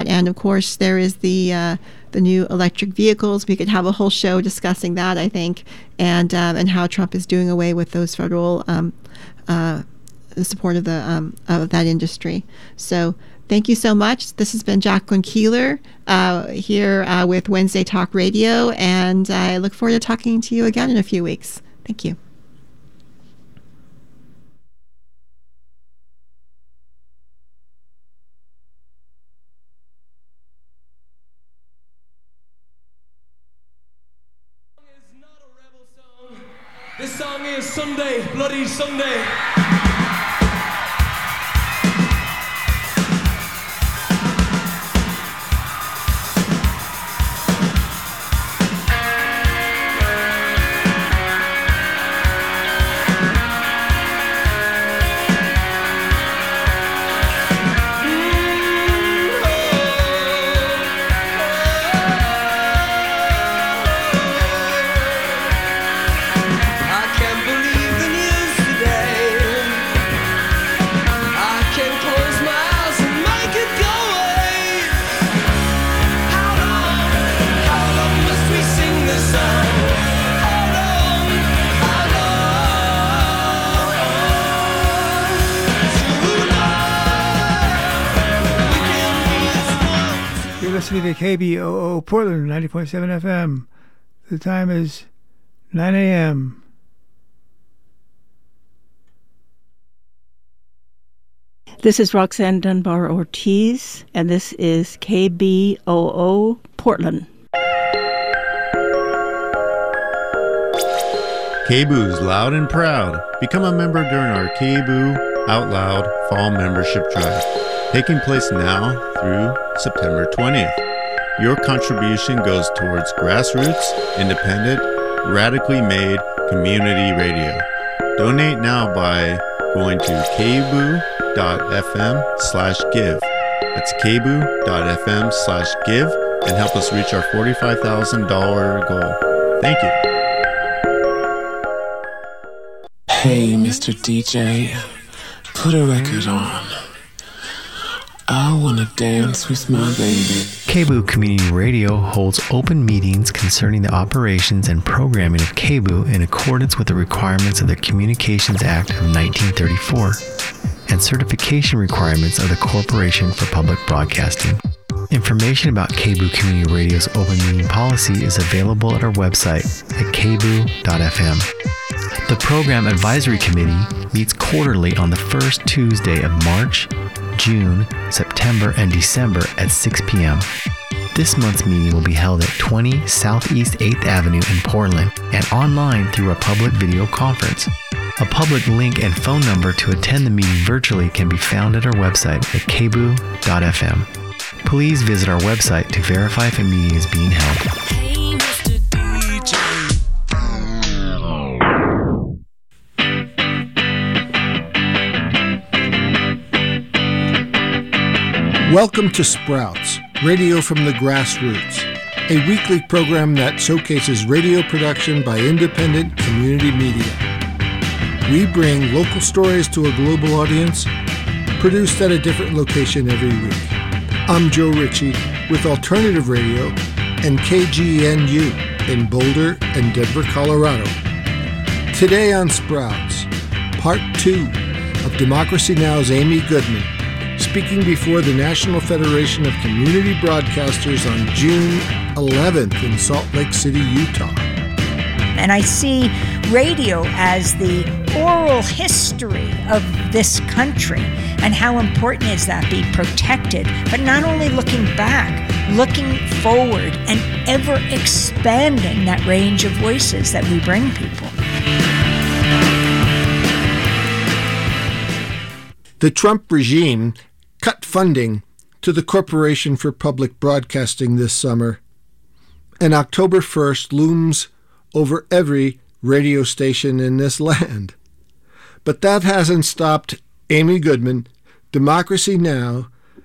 And of course, there is the new electric vehicles. We could have a whole show discussing that, I think, and how Trump is doing away with those federal support of that industry. So thank you so much. This has been Jacqueline Keeler here with Wednesday Talk Radio, and I look forward to talking to you again in a few weeks. Thank you. This song is Sunday, Bloody Sunday. Listening to KBOO Portland 90.7 FM. The time is 9 a.m. This is Roxanne Dunbar Ortiz, and this is KBOO Portland. KBOO's loud and proud. Become a member during our KBOO Out Loud Fall Membership Drive, taking place now through September 20th. Your contribution goes towards grassroots, independent, radically made community radio. Donate now by going to kboo.fm/give. That's kboo.fm/give and help us reach our $45,000 goal. Thank you. Hey, Mr. DJ, put a record on. I wanna dance with my baby. KBOO Community Radio holds open meetings concerning the operations and programming of KBOO in accordance with the requirements of the Communications Act of 1934 and certification requirements of the Corporation for Public Broadcasting. Information about KBOO Community Radio's open meeting policy is available at our website at kboo.fm. The Program Advisory Committee meets quarterly on the first Tuesday of March, June, September, and December at 6 p.m. This month's meeting will be held at 20 Southeast 8th Avenue in Portland and online through a public video conference. A public link and phone number to attend the meeting virtually can be found at our website at kboo.fm. Please visit our website to verify if a meeting is being held. Hey, Mr. DJ. Welcome to Sprouts, radio from the grassroots, a weekly program that showcases radio production by independent community media. We bring local stories to a global audience, produced at a different location every week. I'm Joe Ritchie with Alternative Radio and KGNU in Boulder and Denver, Colorado. Today on Sprouts, Part 2 of Democracy Now!'s Amy Goodman, speaking before the National Federation of Community Broadcasters on June 11th in Salt Lake City, Utah. And I see radio as the oral history of this country, and how important is that be protected, but not only looking back, looking forward and ever expanding that range of voices that we bring people. The Trump regime cut funding to the Corporation for Public Broadcasting this summer, and October 1st looms over every radio station in this land. But that hasn't stopped Amy Goodman, Democracy Now!,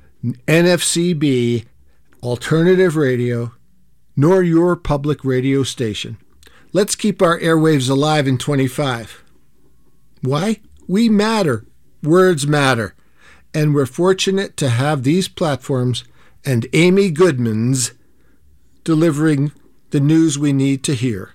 NFCB, Alternative Radio, nor your public radio station. Let's keep our airwaves alive in 25. Why? We matter. Words matter. And we're fortunate to have these platforms and Amy Goodman's delivering the news we need to hear.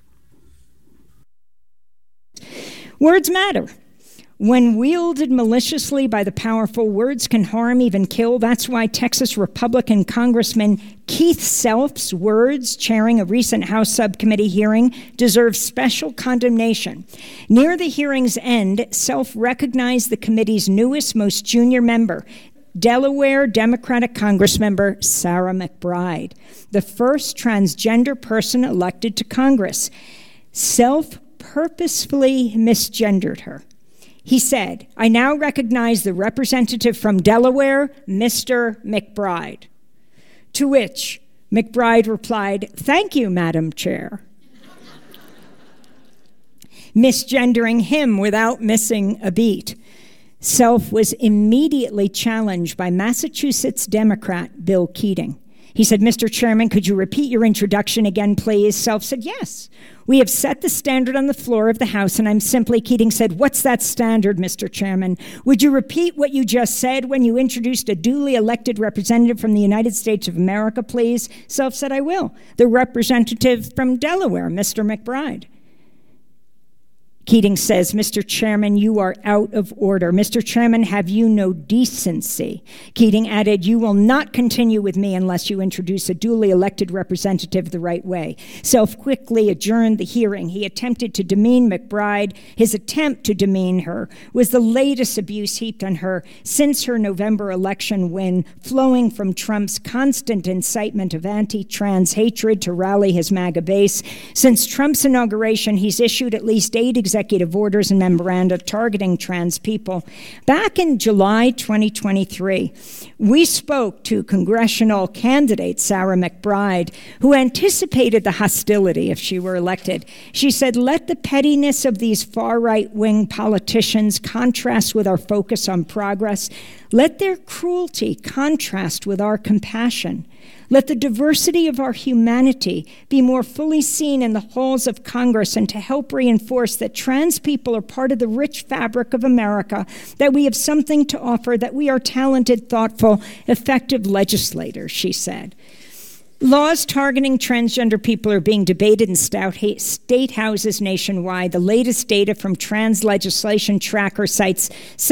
Words matter. When wielded maliciously by the powerful, words can harm, even kill. That's why Texas Republican Congressman Keith Self's words, chairing a recent House subcommittee hearing, deserve special condemnation. Near the hearing's end, Self recognized the committee's newest, most junior member, Delaware Democratic Congressmember Sarah McBride, the first transgender person elected to Congress. Self purposefully misgendered her. He said, "I now recognize the representative from Delaware, Mr. McBride." To which McBride replied, "Thank you, Madam Chair," misgendering him without missing a beat. Self was immediately challenged by Massachusetts Democrat Bill Keating. He said, "Mr. Chairman, could you repeat your introduction again, please?" Self said, "Yes. We have set the standard on the floor of the House, and I'm simply," Keating said, "What's that standard, Mr. Chairman? Would you repeat what you just said when you introduced a duly elected representative from the United States of America, please?" Self said, "I will. The representative from Delaware, Mr. McBride." Keating says, "Mr. Chairman, you are out of order. Mr. Chairman, have you no decency?" Keating added, "You will not continue with me unless you introduce a duly elected representative the right way." Self quickly adjourned the hearing. He attempted to demean McBride. His attempt to demean her was the latest abuse heaped on her since her November election win, flowing from Trump's constant incitement of anti-trans hatred to rally his MAGA base. Since Trump's inauguration, he's issued at least 8 executive orders and memoranda targeting trans people. Back in July 2023, we spoke to congressional candidate Sarah McBride, who anticipated the hostility if she were elected. She said, "Let the pettiness of these far-right-wing politicians contrast with our focus on progress. Let their cruelty contrast with our compassion. Let the diversity of our humanity be more fully seen in the halls of Congress, and to help reinforce that trans people are part of the rich fabric of America, that we have something to offer, that we are talented, thoughtful, effective legislators," she said. Laws targeting transgender people are being debated in state houses nationwide. The latest data from Trans Legislation Tracker cites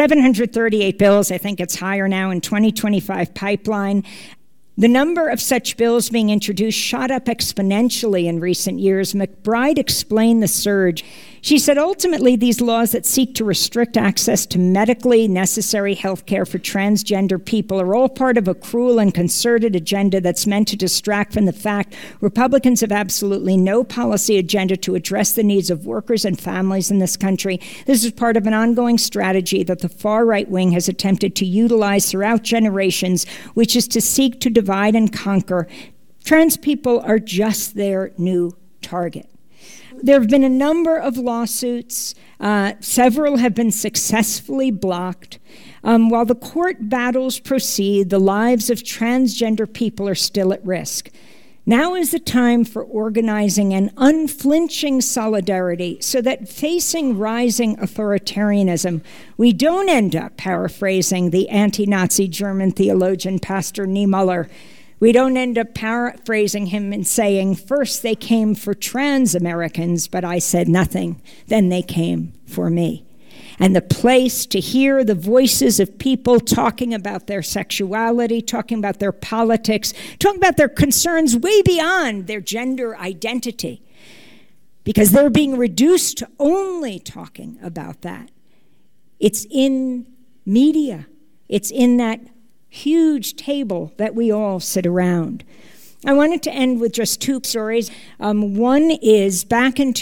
738 bills, I think it's higher now, in 2025 pipeline. The number of such bills being introduced shot up exponentially in recent years. McBride explained the surge. She said, "Ultimately, these laws that seek to restrict access to medically necessary health care for transgender people are all part of a cruel and concerted agenda that's meant to distract from the fact Republicans have absolutely no policy agenda to address the needs of workers and families in this country. This is part of an ongoing strategy that the far-right wing has attempted to utilize throughout generations, which is to seek to divide and conquer. Trans people are just their new target." There have been a number of lawsuits. Several have been successfully blocked. While the court battles proceed, the lives of transgender people are still at risk. Now is the time for organizing an unflinching solidarity so that facing rising authoritarianism, we don't end up paraphrasing the anti-Nazi German theologian Pastor Niemöller. We don't end up paraphrasing him and saying, "First they came for trans Americans, but I said nothing. Then they came for me." And the place to hear the voices of people talking about their sexuality, talking about their politics, talking about their concerns way beyond their gender identity, because they're being reduced to only talking about that. It's in media. It's in that huge table that we all sit around. I wanted to end with just 2 stories. One is back in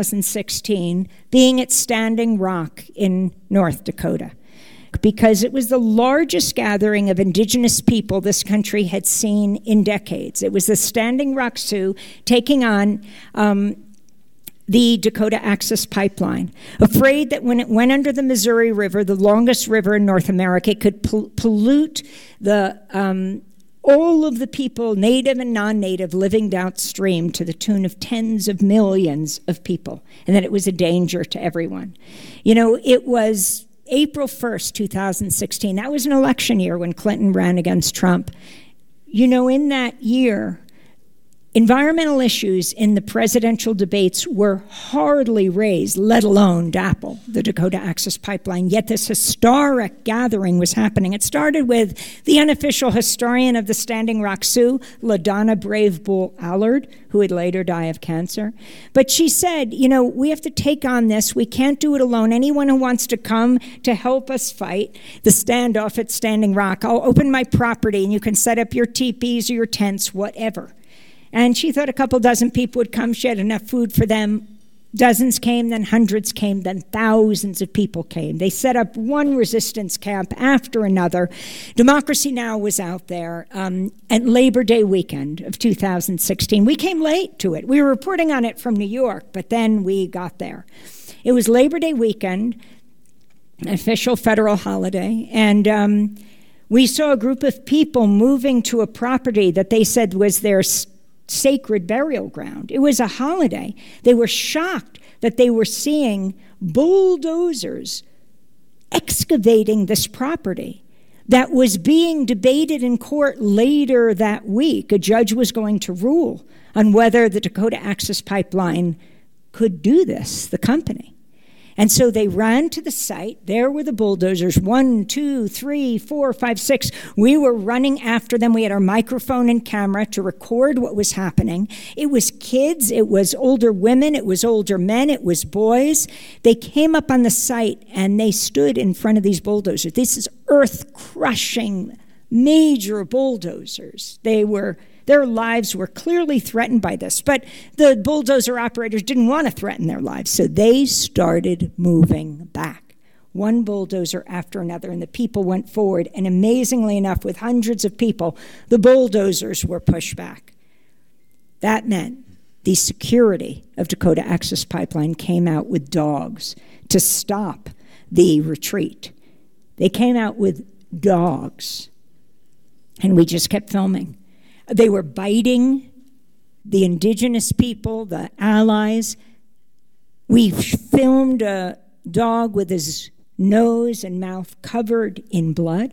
2016, being at Standing Rock in North Dakota, because it was the largest gathering of indigenous people this country had seen in decades. It was the Standing Rock Sioux taking on the Dakota Access Pipeline, afraid that when it went under the Missouri River, the longest river in North America, it could pollute the all of the people, native and non-native, living downstream to the tune of tens of millions of people, and that it was a danger to everyone. You know, it was April 1st, 2016. That was an election year when Clinton ran against Trump. in that year, environmental issues in the presidential debates were hardly raised, let alone DAPL, the Dakota Access Pipeline. Yet this historic gathering was happening. It started with the unofficial historian of the Standing Rock Sioux, LaDonna Brave Bull Allard, who would later die of cancer. But she said, we have to take on this. We can't do it alone. Anyone who wants to come to help us fight the standoff at Standing Rock, I'll open my property and you can set up your teepees or your tents, whatever. And she thought a couple dozen people would come. She had enough food for them. Dozens came, then hundreds came, then thousands of people came. They set up one resistance camp after another. Democracy Now! Was out there at Labor Day weekend of 2016. We came late to it. We were reporting on it from New York, but then we got there. It was Labor Day weekend, an official federal holiday, and we saw a group of people moving to a property that they said was their sacred burial ground. It was a holiday. They were shocked that they were seeing bulldozers excavating this property that was being debated in court later that week. A judge was going to rule on whether the Dakota Access Pipeline could do this, the company. And so they ran to the site. There were the bulldozers, 1, 2, 3, 4, 5, 6. We were running after them. We had our microphone and camera to record what was happening. It was kids. It was older women. It was older men. It was boys. They came up on the site and they stood in front of these bulldozers. This is earth-crushing, major bulldozers. Their lives were clearly threatened by this, but the bulldozer operators didn't want to threaten their lives, so they started moving back, one bulldozer after another, and the people went forward, and amazingly enough, with hundreds of people, the bulldozers were pushed back. That meant the security of Dakota Access Pipeline came out with dogs to stop the retreat. They came out with dogs, and we just kept filming. They were biting the indigenous people, the allies. We filmed a dog with his nose and mouth covered in blood.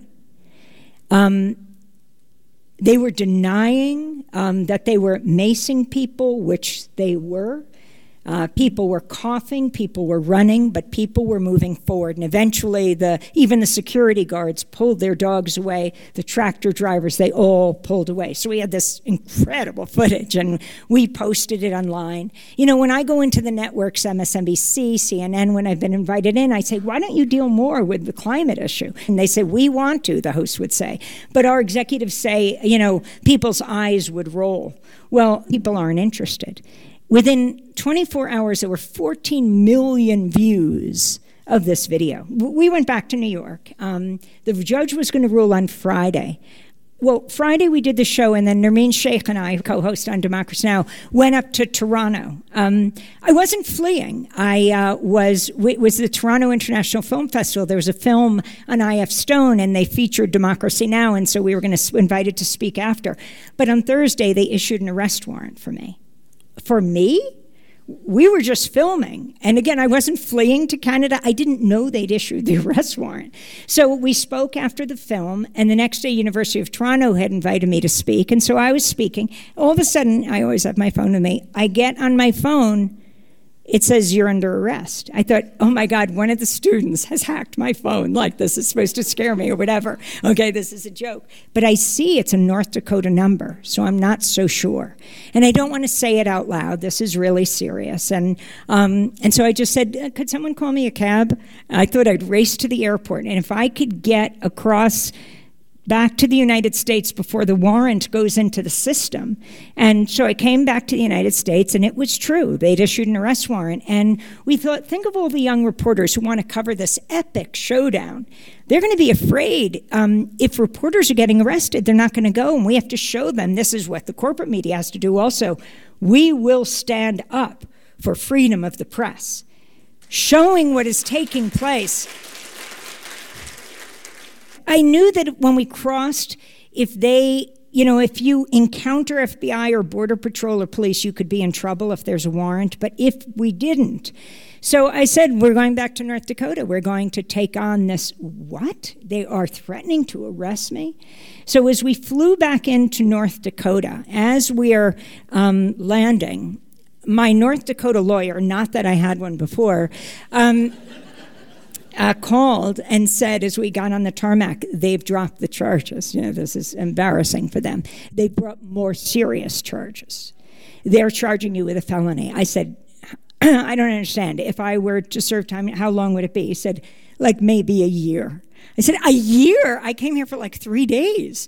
They were denying that they were macing people, which they were. People were coughing, people were running, but people were moving forward. And eventually, even the security guards pulled their dogs away. The tractor drivers, they all pulled away. So we had this incredible footage, and we posted it online. When I go into the networks, MSNBC, CNN, when I've been invited in, I say, why don't you deal more with the climate issue? And they say, we want to, the host would say. But our executives say, people's eyes would roll. Well, people aren't interested. Within 24 hours, there were 14 million views of this video. We went back to New York. The judge was going to rule on Friday. Well, Friday we did the show, and then Nermeen Sheikh and I, co-host on Democracy Now!, went up to Toronto. I wasn't fleeing. It was the Toronto International Film Festival. There was a film on I.F. Stone, and they featured Democracy Now!, and so we were invited to speak after. But on Thursday, they issued an arrest warrant for me. For me? We were just filming. And again, I wasn't fleeing to Canada. I didn't know they'd issued the arrest warrant. So we spoke after the film, and the next day, University of Toronto had invited me to speak. And so I was speaking. All of a sudden, I always have my phone with me. I get on my phone. It says, you're under arrest. I thought, oh my God, one of the students has hacked my phone. Like, this is supposed to scare me or whatever. Okay, this is a joke. But I see it's a North Dakota number, so I'm not so sure. And I don't want to say it out loud. This is really serious. And so I just said, could someone call me a cab? I thought I'd race to the airport. And if I could get across back to the United States before the warrant goes into the system. And so I came back to the United States, and it was true. They'd issued an arrest warrant. And we thought, think of all the young reporters who want to cover this epic showdown. They're going to be afraid. If reporters are getting arrested, they're not going to go, and we have to show them this is what the corporate media has to do also. We will stand up for freedom of the press, showing what is taking place. I knew that when we crossed, if you encounter FBI or Border Patrol or police, you could be in trouble if there's a warrant. But if we didn't, So I said, we're going back to North Dakota. We're going to take on this. What? They are threatening to arrest me? So as we flew back into North Dakota, as we are landing, my North Dakota lawyer, not that I had one before, called and said, as we got on the tarmac, they've dropped the charges. This is embarrassing for them. They brought more serious charges. They're charging you with a felony. I said, I don't understand. If I were to serve time, how long would it be? He said, like maybe a year. I said, a year? I came here for like 3 days.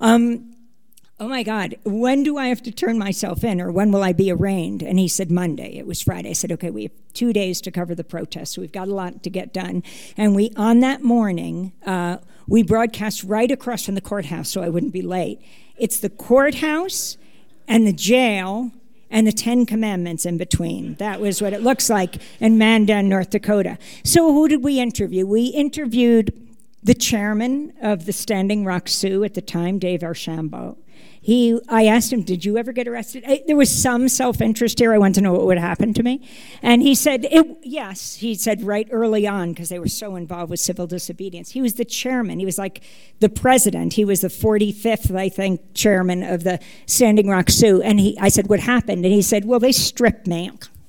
Oh my God, when do I have to turn myself in, or when will I be arraigned? And he said Monday. It was Friday. I said, okay, we have 2 days to cover the protest, so we've got a lot to get done. And on that morning, we broadcast right across from the courthouse so I wouldn't be late. It's the courthouse and the jail and the 10 Commandments in between. That was what it looks like in Mandan, North Dakota. So who did we interview? We interviewed the chairman of the Standing Rock Sioux at the time, Dave Archambault. I asked him, did you ever get arrested? There was some self-interest here. I wanted to know what would happen to me. And he said, yes. He said right early on, because they were so involved with civil disobedience. He was the chairman. He was like the president. He was the 45th, I think, chairman of the Standing Rock Sioux. And I said, what happened? And he said, well, they stripped me.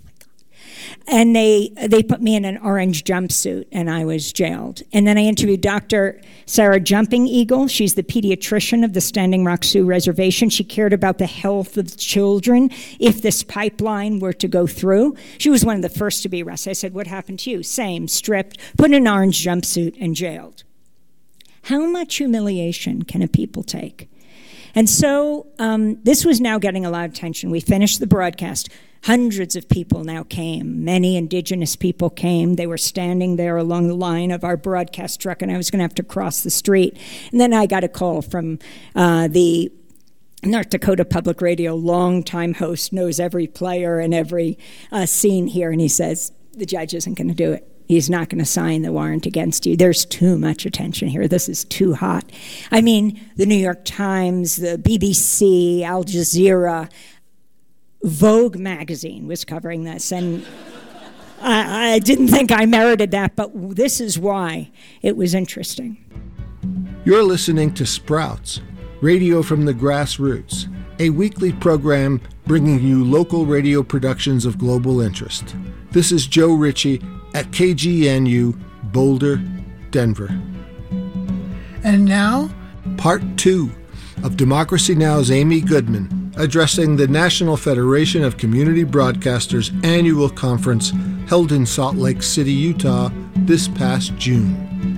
And they put me in an orange jumpsuit, and I was jailed. And then I interviewed Dr. Sarah Jumping Eagle. She's the pediatrician of the Standing Rock Sioux Reservation. She cared about the health of children if this pipeline were to go through. She was one of the first to be arrested. I said, what happened to you? Same, stripped, put in an orange jumpsuit, and jailed. How much humiliation can a people take? And so this was now getting a lot of attention. We finished the broadcast. Hundreds of people now came. Many indigenous people came. They were standing there along the line of our broadcast truck, and I was going to have to cross the street. And then I got a call from the North Dakota Public Radio longtime host, knows every player and every scene here, and he says, the judge isn't going to do it. He's not going to sign the warrant against you. There's too much attention here. This is too hot. I mean, the New York Times, the BBC, Al Jazeera, Vogue magazine was covering this, and I didn't think I merited that, but this is why it was interesting. You're listening to Sprouts, radio from the grassroots, a weekly program bringing you local radio productions of global interest. This is Joe Ritchie at KGNU, Boulder, Denver. And now, Part 2 of Democracy Now!'s Amy Goodman, addressing the National Federation of Community Broadcasters annual conference held in Salt Lake City, Utah, this past June.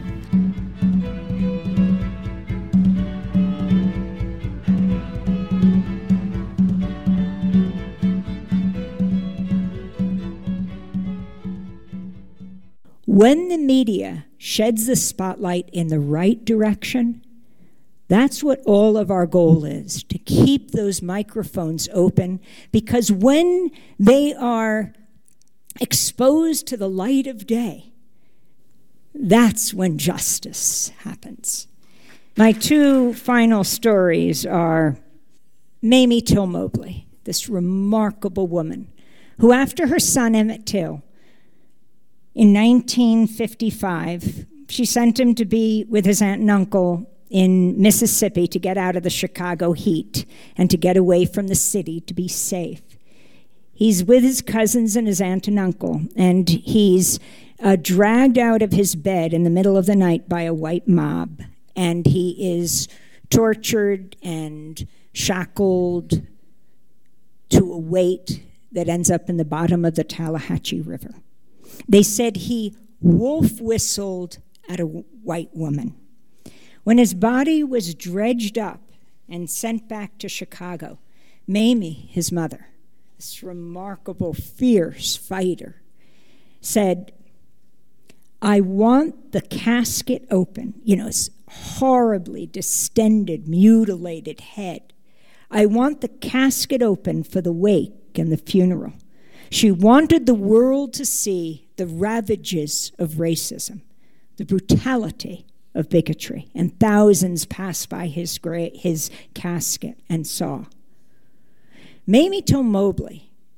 When the media sheds the spotlight in the right direction, that's what all of our goal is, to keep those microphones open, because when they are exposed to the light of day, that's when justice happens. My two final stories are Mamie Till Mobley, this remarkable woman, who after her son Emmett Till, in 1955, she sent him to be with his aunt and uncle in Mississippi to get out of the Chicago heat and to get away from the city to be safe. He's with his cousins and his aunt and uncle, and he's dragged out of his bed in the middle of the night by a white mob, and he is tortured and shackled to a weight that ends up in the bottom of the Tallahatchie River. They said he wolf whistled at a white woman. When his body was dredged up and sent back to Chicago, Mamie, his mother, this remarkable, fierce fighter, said, I want the casket open. It's horribly distended, mutilated head. I want the casket open for the wake and the funeral. She wanted the world to see the ravages of racism, the brutality of bigotry, and thousands passed by his casket and saw. Mamie Till Mobley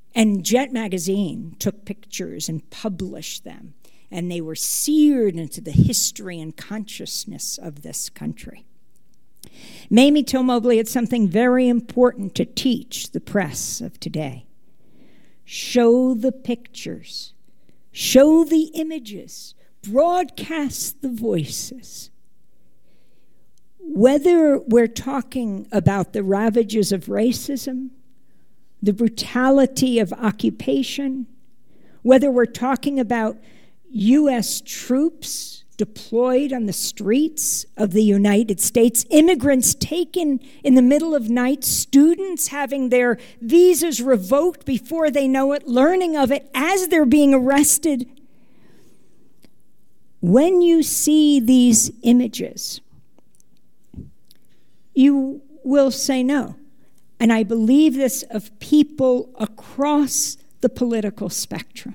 And Jet Magazine took pictures and published them, and they were seared into the history and consciousness of this country. Mamie Till Mobley had something very important to teach the press of today. Show the pictures, show the images, broadcast the voices. Whether we're talking about the ravages of racism, the brutality of occupation, whether we're talking about U.S. troops deployed on the streets of the United States, immigrants taken in the middle of night, students having their visas revoked before they know it, learning of it as they're being arrested. When you see these images, you will say no. And I believe this of people across the political spectrum.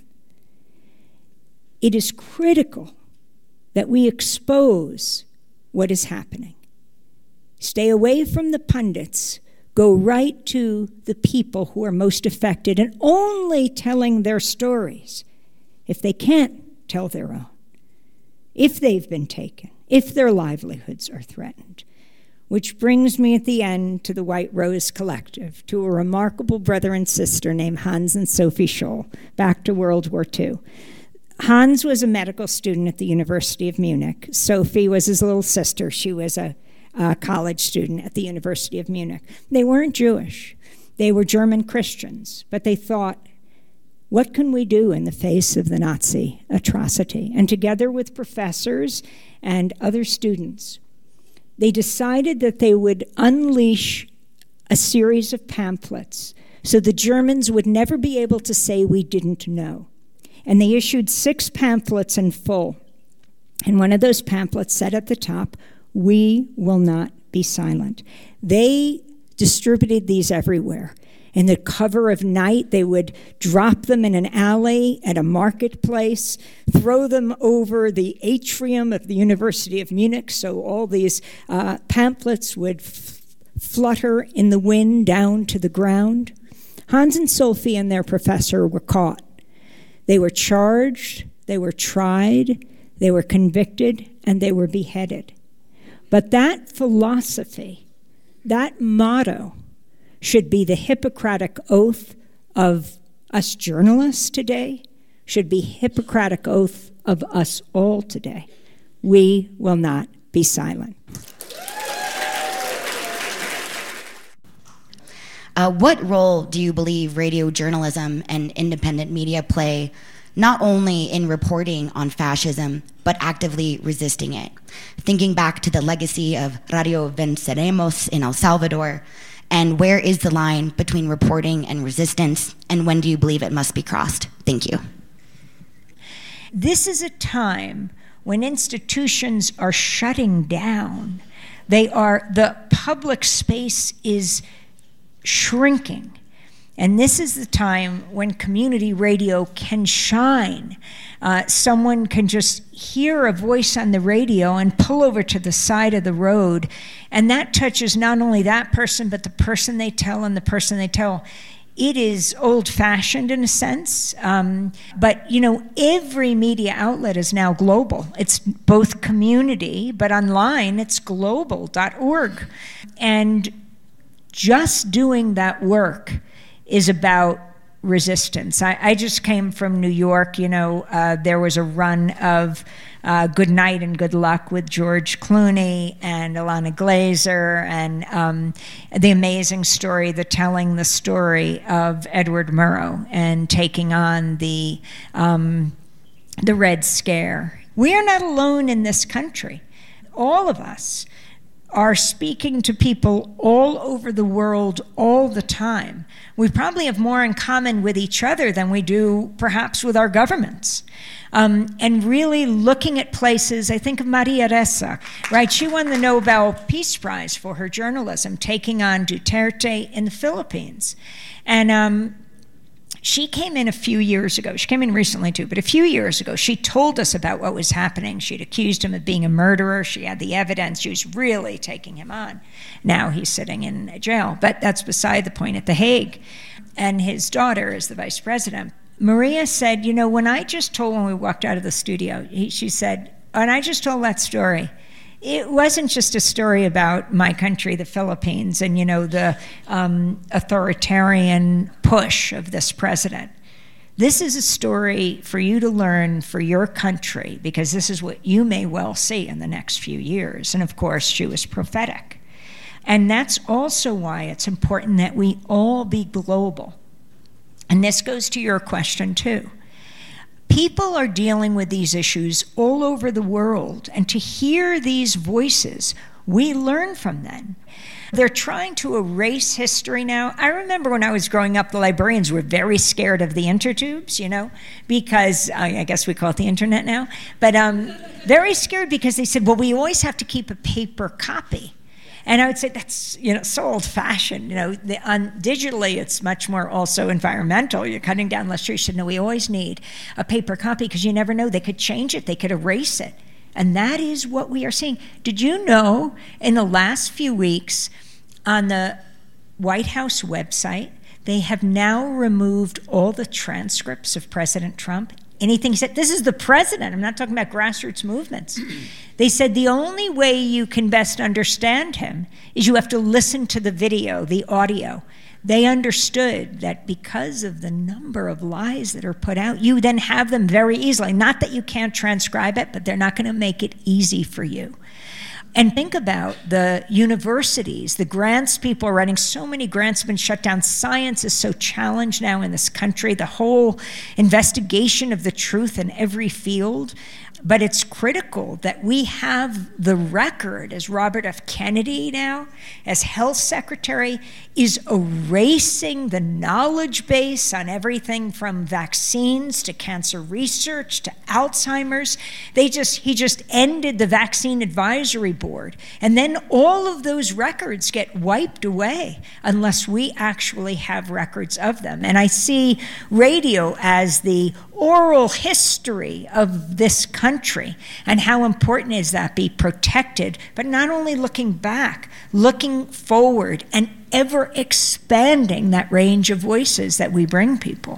It is critical that we expose what is happening. Stay away from the pundits. Go right to the people who are most affected and only telling their stories if they can't tell their own, if they've been taken, if their livelihoods are threatened. Which brings me at the end to the White Rose Collective, to a remarkable brother and sister named Hans and Sophie Scholl, back to World War II. Hans was a medical student at the University of Munich. Sophie was his little sister. She was a college student at the University of Munich. They weren't Jewish. They were German Christians, but they thought, what can we do in the face of the Nazi atrocity? And together with professors and other students, they decided that they would unleash a series of pamphlets so the Germans would never be able to say we didn't know. And they issued 6 pamphlets in full. And one of those pamphlets said at the top, "We will not be silent." They distributed these everywhere. In the cover of night, they would drop them in an alley at a marketplace, throw them over the atrium of the University of Munich, so all these pamphlets would flutter in the wind down to the ground. Hans and Sophie and their professor were caught. They were charged, they were tried, they were convicted, and they were beheaded. But that philosophy, that motto, should be the Hippocratic oath of us journalists today, should be Hippocratic oath of us all today. We will not be silent. What role do you believe radio journalism and independent media play, not only in reporting on fascism, but actively resisting it? Thinking back to the legacy of Radio Venceremos in El Salvador, and where is the line between reporting and resistance, and when do you believe it must be crossed? Thank you. This is a time when institutions are shutting down. The public space is shrinking. And this is the time when community radio can shine. Someone can just hear a voice on the radio and pull over to the side of the road. And that touches not only that person, but the person they tell and the person they tell. It is old-fashioned in a sense, but every media outlet is now global. It's both community, but online it's global.org. And just doing that work is about resistance. I just came from New York. There was a run of Good Night and Good Luck with George Clooney and Ilana Glazer, and the amazing story, telling the story of Edward Murrow and taking on the Red Scare. We are not alone in this country. All of us are speaking to people all over the world all the time. We probably have more in common with each other than we do perhaps with our governments. And really looking at places, I think of Maria Ressa, right? She won the Nobel Peace Prize for her journalism, taking on Duterte in the Philippines. And She came in a few years ago. She came in recently too, but a few years ago, she told us about what was happening. She'd accused him of being a murderer. She had the evidence. She was really taking him on. Now he's sitting in jail, but that's beside the point, at The Hague. And his daughter is the vice president. Maria said, when we walked out of the studio, she said, when I just told that story, it wasn't just a story about my country, the Philippines, and, the authoritarian push of this president. This is a story for you to learn for your country, because this is what you may well see in the next few years. And of course, she was prophetic. And that's also why it's important that we all be global. And this goes to your question too. People are dealing with these issues all over the world, and to hear these voices, we learn from them. They're trying to erase history now. I remember when I was growing up, the librarians were very scared of the intertubes, because I guess we call it the internet now, but very scared because they said, well, we always have to keep a paper copy. And I would say that's, so old-fashioned. Digitally, it's much more also environmental. You're cutting down less trees. No, we always need a paper copy because you never know. They could change it. They could erase it. And that is what we are seeing. Did you know in the last few weeks on the White House website, they have now removed all the transcripts of President Trump? Anything he said, this is the president. I'm not talking about grassroots movements. They said the only way you can best understand him is you have to listen to the video, the audio. They understood that because of the number of lies that are put out, you then have them very easily. Not that you can't transcribe it, but they're not going to make it easy for you. And think about the universities, the grants people are writing. So many grants have been shut down. Science is so challenged now in this country, the whole investigation of the truth in every field. But it's critical that we have the record, as Robert F. Kennedy now, as health secretary, is erasing the knowledge base on everything from vaccines to cancer research to Alzheimer's. He just ended the Vaccine Advisory Board. And then all of those records get wiped away unless we actually have records of them. And I see radio as the oral history of this country, and how important is that be protected, but not only looking back, looking forward, and ever expanding that range of voices that we bring people.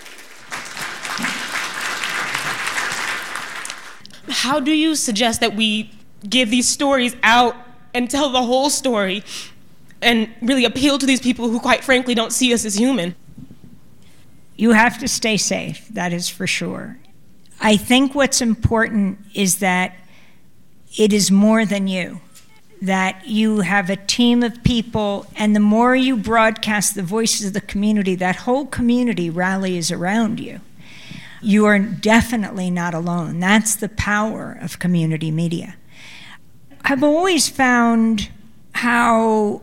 How do you suggest that we give these stories out and tell the whole story and really appeal to these people who, quite frankly, don't see us as human? You have to stay safe, that is for sure. I think what's important is that it is more than you, that you have a team of people, and the more you broadcast the voices of the community, that whole community rallies around you. You are definitely not alone. That's the power of community media. I've always found how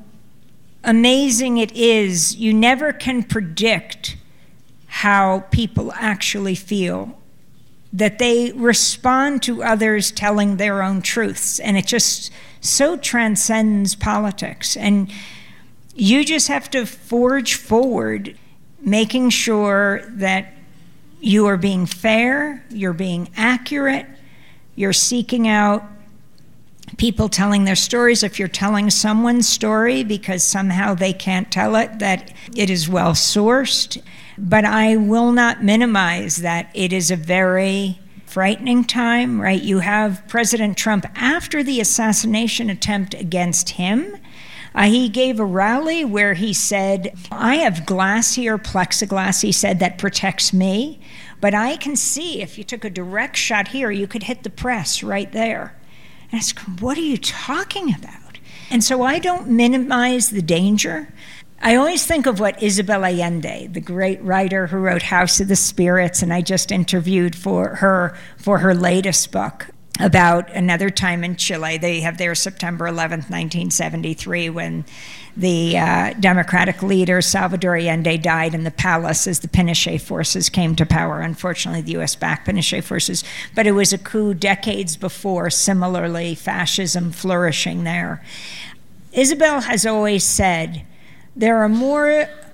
amazing it is. You never can predict how people actually feel, that they respond to others telling their own truths, and it just so transcends politics. And you just have to forge forward, making sure that you are being fair, you're being accurate, you're seeking out people telling their stories. If you're telling someone's story because somehow they can't tell it, that it is well sourced. But I will not minimize that it is a very frightening time, right? You have President Trump, after the assassination attempt against him, he gave a rally where he said, I have glass here, plexiglass, he said, that protects me, but I can see if you took a direct shot here, you could hit the press right there. And I said, what are you talking about? And so I don't minimize the danger. I always think of what Isabel Allende, the great writer who wrote House of the Spirits, and I just interviewed for her latest book about another time in Chile. They have their September 11th, 1973, when the democratic leader Salvador Allende died in the palace as the Pinochet forces came to power. Unfortunately, the US-backed Pinochet forces, but it was a coup decades before, similarly, fascism flourishing there. Isabel has always said, there are more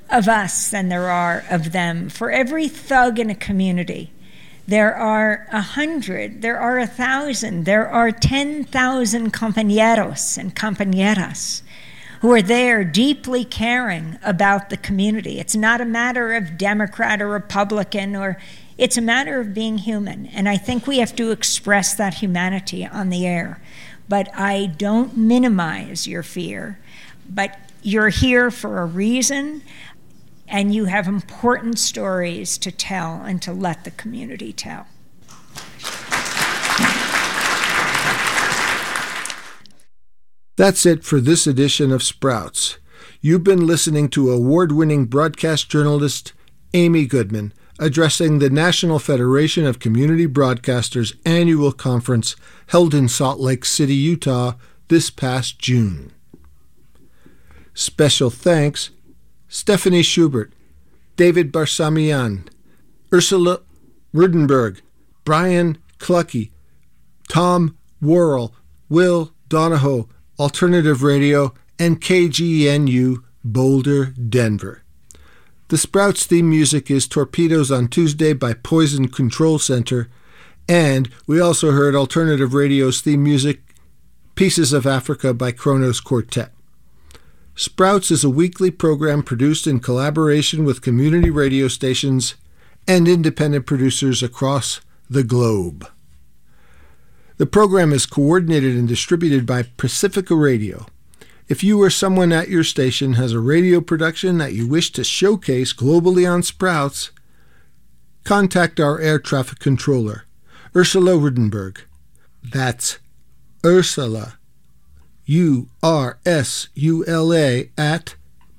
of us than there are of them. For every thug in a community, there are 100, there are 1,000, there are 10,000 compañeros and compañeras who are there deeply caring about the community. It's not a matter of Democrat or Republican, or it's a matter of being human. And I think we have to express that humanity on the air. But I don't minimize your fear, but you're here for a reason, and you have important stories to tell and to let the community tell. That's it for this edition of Sprouts. You've been listening to award-winning broadcast journalist Amy Goodman addressing the National Federation of Community Broadcasters annual conference held in Salt Lake City, Utah this past June. Special thanks Stephanie Schubert, David Barsamian, Ursula Rudenberg, Brian Clucky, Tom Worrell, Will Donahoe, Alternative Radio, and KGNU Boulder, Denver. The Sprouts theme music is Torpedoes on Tuesday by Poison Control Center, and we also heard Alternative Radio's theme music, Pieces of Africa by Kronos Quartet. Sprouts is a weekly program produced in collaboration with community radio stations and independent producers across the globe. The program is coordinated and distributed by Pacifica Radio. If you or someone at your station has a radio production that you wish to showcase globally on Sprouts, contact our air traffic controller, Ursula Rudenberg. That's Ursula, URSULA at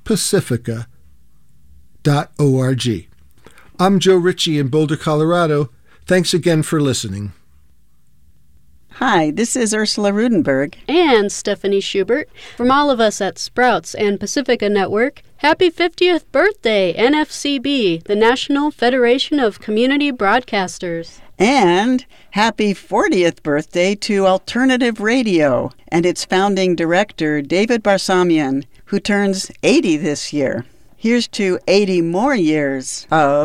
pacifica.org. I'm Joe Ritchie in Boulder, Colorado. Thanks again for listening. Hi, this is Ursula Rudenberg. And Stephanie Schubert. From all of us at Sprouts and Pacifica Network, happy 50th birthday, NFCB, the National Federation of Community Broadcasters. And happy 40th birthday to Alternative Radio and its founding director, David Barsamian, who turns 80 this year. Here's to 80 more years of